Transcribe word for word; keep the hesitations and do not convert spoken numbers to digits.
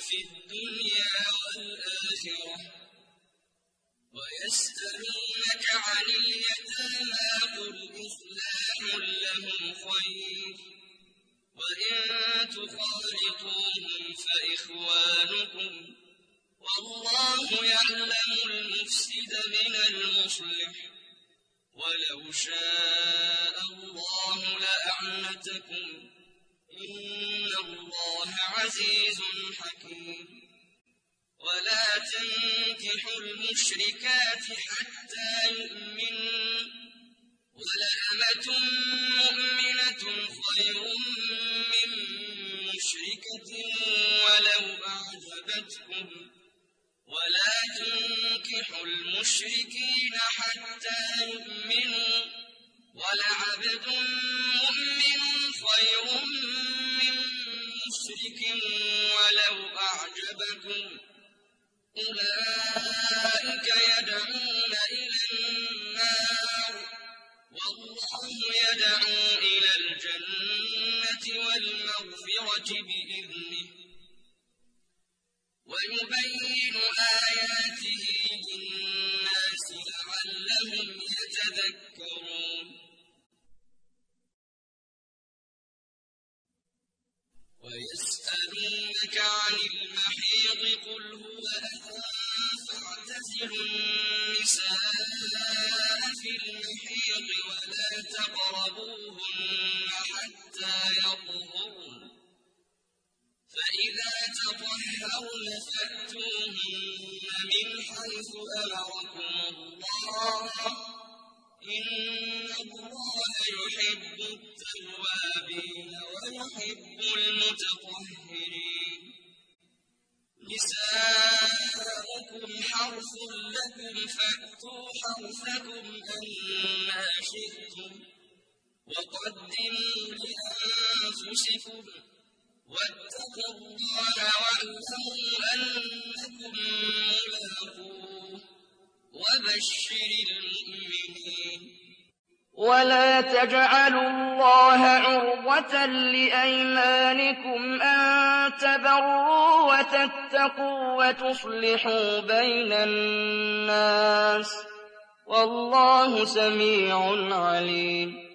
في الدنيا والآخرة ويسألونك عن اليتامى قل إصلاح لهم خير وإن تخالطوهم فإخوانكم والله يعلم المفسد من المصلح ولو شاء الله لأعنتكم إن الله عزيز حكيم ولا تنكحوا المشركات حتى يؤمنوا ولأمة مؤمنة خير من مشركة ولو أعجبتكم ولا تنكحوا المشركين حتى يؤمنوا ولعبد مؤمن خير من مشرك ولو أعجبكم أولئك يدعون إلى النار والله يدعو إلى الجنة والمغفرة بإذنه ويبين آياته للناس لعلهم يتذكرون ويسألونك عن المحيض قل هو أذى فاعتزلوا النساء في المحيض ولا تقربوهن حتى يطهرن فإذا تطهرن فأتوهن من حيث أمركم الله إن الله يحب التوابين ويحب المتطهرين نساؤكم حرث لكم فأتوا حرثكم أنى شئتم وقدموا لأنفسكم واتقوا الله واعلموا أنكم ملاقوه وبشر المؤمنين ولا تجعلوا الله عرضة لأيمانكم أن تبروا وتتقوا وتصلحوا بين الناس والله سميع عليم